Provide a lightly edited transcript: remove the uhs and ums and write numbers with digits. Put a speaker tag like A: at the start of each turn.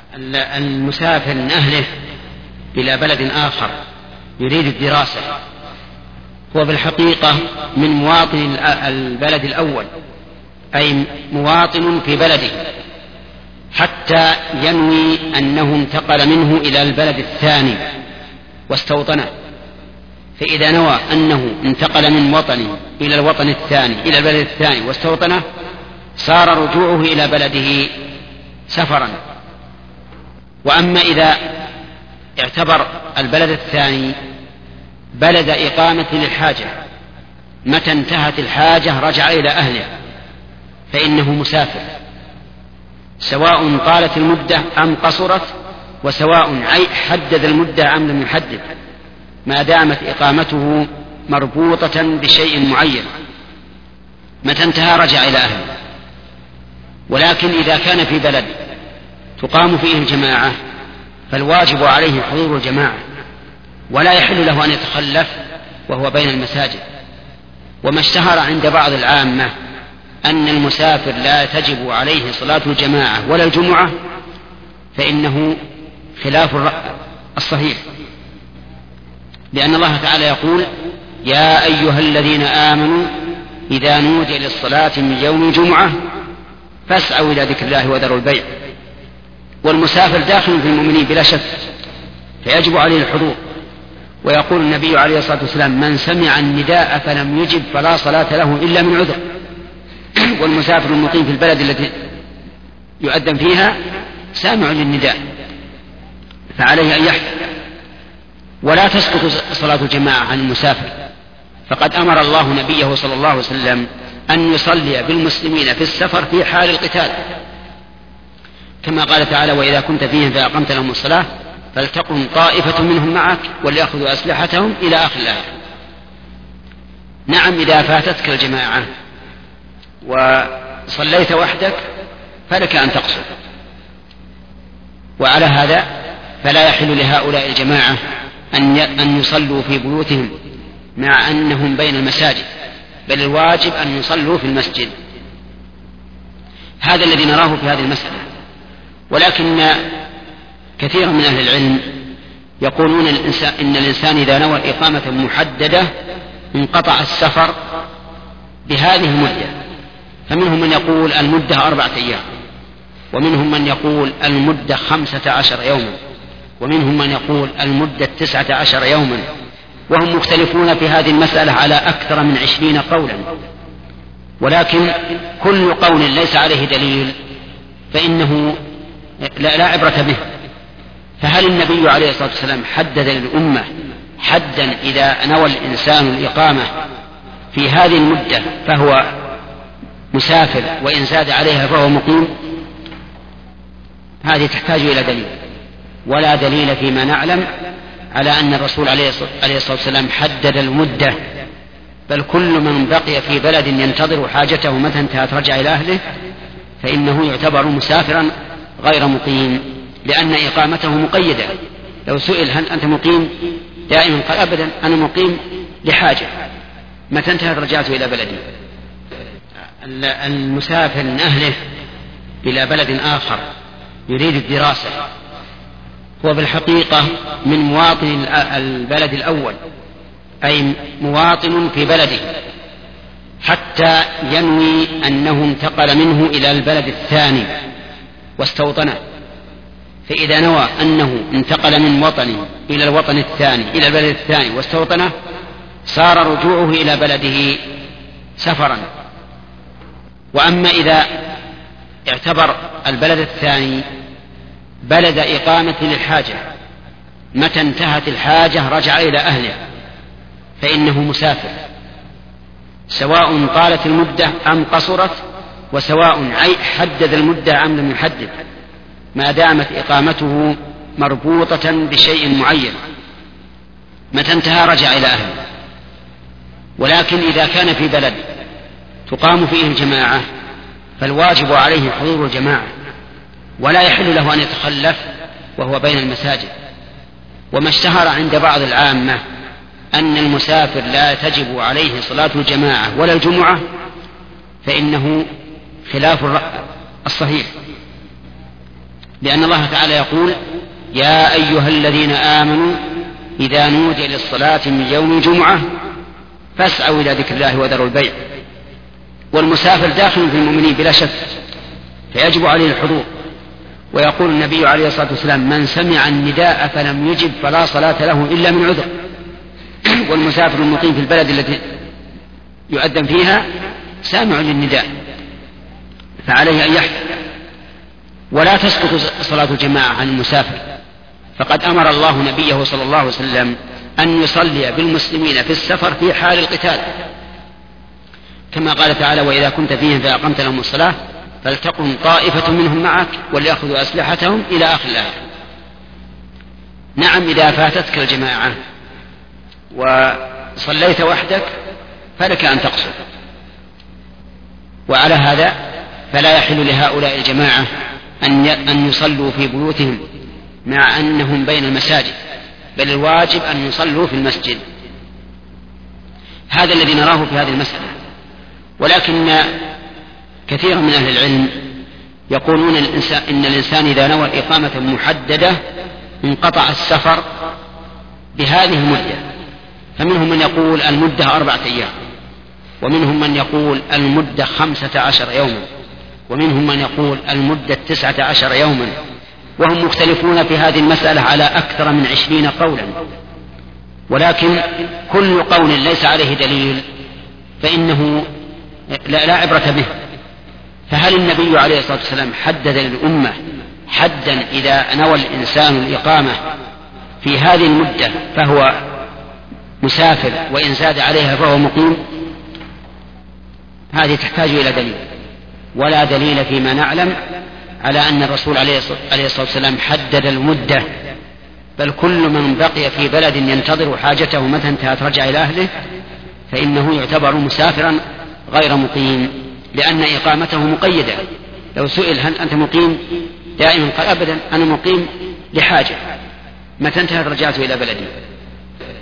A: المسافر من أهله إلى بلد آخر يريد الدراسة هو بالحقيقة من مواطن البلد الأول، أي مواطن في بلده، حتى ينوي أنه انتقل منه إلى البلد الثاني واستوطنه. فإذا نوى أنه انتقل من وطنه إلى الوطن الثاني إلى البلد الثاني واستوطنه صار رجوعه إلى بلده سفرا. وأما إذا اعتبر البلد الثاني بلد إقامة للحاجة، متى انتهت الحاجة رجع إلى أهله، فإنه مسافر، سواء طالت المدة أم قصرت، وسواء حدد المدة أم لم يحدد، ما دامت إقامته مربوطة بشيء معين، متى انتهى رجع إلى أهله. ولكن إذا كان في بلد تقام فيه الجماعة فالواجب عليه حضور الجماعة، ولا يحل له أن يتخلف وهو بين المساجد. وما اشتهر عند بعض العامة أن المسافر لا تجب عليه صلاة الجماعة ولا الجمعة، فإنه خلاف الصحيح، لأن الله تعالى يقول: يا أيها الذين آمنوا إذا نودي للصلاة من يوم الجمعة فاسعوا إلى ذكر الله وذروا البيع. والمسافر داخل في المؤمنين بلا شك، فيجب عليه الحضور. ويقول النبي عليه الصلاة والسلام: من سمع النداء فلم يجب فلا صلاة له إلا من عذر. والمسافر المقيم في البلد التي يؤذن فيها سامع للنداء، فعليه أن يحذر. ولا تسقط صلاة الجماعة عن المسافر، فقد أمر الله نبيه صلى الله عليه وسلم أن يصلي بالمسلمين في السفر في حال القتال، كما قال تعالى: وإذا كنت فيهم فأقمت لهم الصلاة فلتقم طائفة منهم معك وليأخذوا أسلحتهم إلى آخر الآية. نعم، إذا فاتتك الجماعة وصليت وحدك فلك أن تقصر، وعلى هذا فلا يحل لهؤلاء الجماعة أن يصلوا في بيوتهم مع أنهم بين المساجد، بل الواجب أن يصلوا في المسجد. هذا الذي نراه في هذه المسألة. ولكن كثير من أهل العلم يقولون إن الإنسان إذا نوى الإقامة محددة انقطع السفر بهذه المدة. فمنهم من يقول المدة 4 أيام، ومنهم من يقول المدة 15 يوما، ومنهم من يقول المدة 19 يوما، وهم مختلفون في هذه المسألة على أكثر من 20 قولا. ولكن كل قول ليس عليه دليل فإنه لا عبرة به. فهل النبي عليه الصلاة والسلام حدد للأمة حدا إذا نوى الإنسان الإقامة في هذه المدة فهو مسافر، وإن زاد عليها فهو مقيم؟ هذه تحتاج إلى دليل، ولا دليل فيما نعلم على أن الرسول عليه الصلاة والسلام حدد المدة، بل كل من بقي في بلد ينتظر حاجته متى انتهت رجع إلى أهله فإنه يعتبر مسافرا غير مقيم، لأن إقامته مقيدة. لو سئل: هل أنت مقيم دائما؟ قال: أبدا، أنا مقيم لحاجة، متى انتهت رجعت إلى بلدي. المسافر من أهله إلى بلد آخر يريد الدراسة هو بالحقيقة من مواطن البلد الأول، أي مواطن في بلده، حتى ينوي أنه انتقل منه إلى البلد الثاني واستوطنه. فإذا نوى أنه انتقل من وطنه إلى الوطن الثاني إلى البلد الثاني واستوطنه صار رجوعه إلى بلده سفرا. وأما إذا اعتبر البلد الثاني بلد إقامة للحاجة، متى انتهت الحاجة رجع إلى أهله، فإنه مسافر، سواء طالت المدة أم قصرت، وسواء حدد المدة أم لم يحدد، ما دامت إقامته مربوطة بشيء معين، متى انتهى رجع إلى أهله. ولكن إذا كان في بلد تقام فيه الجماعة فالواجب عليه حضور الجماعة، ولا يحل له أن يتخلف وهو بين المساجد. وما اشتهر عند بعض العامة أن المسافر لا تجب عليه صلاة الجماعة ولا الجمعة، فإنه خلاف الصحيح، لأن الله تعالى يقول يا أيها الذين آمنوا إذا نودي للصلاة من يوم الجمعة فاسعوا إلى ذكر الله وذروا البيع. والمسافر داخل في المؤمنين بلا شك، فيجب عليه الحضور. ويقول النبي عليه الصلاة والسلام من سمع النداء فلم يجب فلا صلاة له إلا من عذر. والمسافر المقيم في البلد التي يؤذن فيها سامع للنداء فعليه أن يحذر. ولا تسقط صلاة الجماعة عن المسافر، فقد أمر الله نبيه صلى الله عليه وسلم أن يصلي بالمسلمين في السفر في حال القتال، كما قال تعالى وإذا كنت فيهم فأقمت لهم الصلاة فلتقم طائفة منهم معك وليأخذوا أسلحتهم إلى آخر الآية. نعم إذا فاتتك الجماعة وصليت وحدك فلك أن تقصر، وعلى هذا فلا يحل لهؤلاء الجماعة أن يصلوا في بيوتهم مع أنهم بين المساجد، بل الواجب أن يصلوا في المسجد. هذا الذي نراه في هذه المسألة. ولكن كثير من أهل العلم يقولون إن الإنسان إذا نوى إقامة محددة انقطع السفر بهذه المدة. فمنهم من يقول المدة 4 أيام، ومنهم من يقول المدة 15 يوما، ومنهم من يقول المدة 19 يوما، وهم مختلفون في هذه المسألة على أكثر من 20 قولا. ولكن كل قول ليس عليه دليل فإنه لا عبرة به. فهل النبي عليه الصلاة والسلام حدد للأمة حدا إذا نوى الإنسان الإقامة في هذه المدة فهو مسافر، وإن زاد عليها فهو مقيم؟ هذه تحتاج إلى دليل، ولا دليل فيما نعلم على أن الرسول عليه الصلاة والسلام حدد المدة، بل كل من بقي في بلد ينتظر حاجته متى انتهت رجع إلى أهله فإنه يعتبر مسافرا غير مقيم، لأن إقامته مقيدة. لو سئل هل أنت مقيم دائما قال أبدا أنا مقيم لحاجة، متى انتهت رجعت إلى بلدي.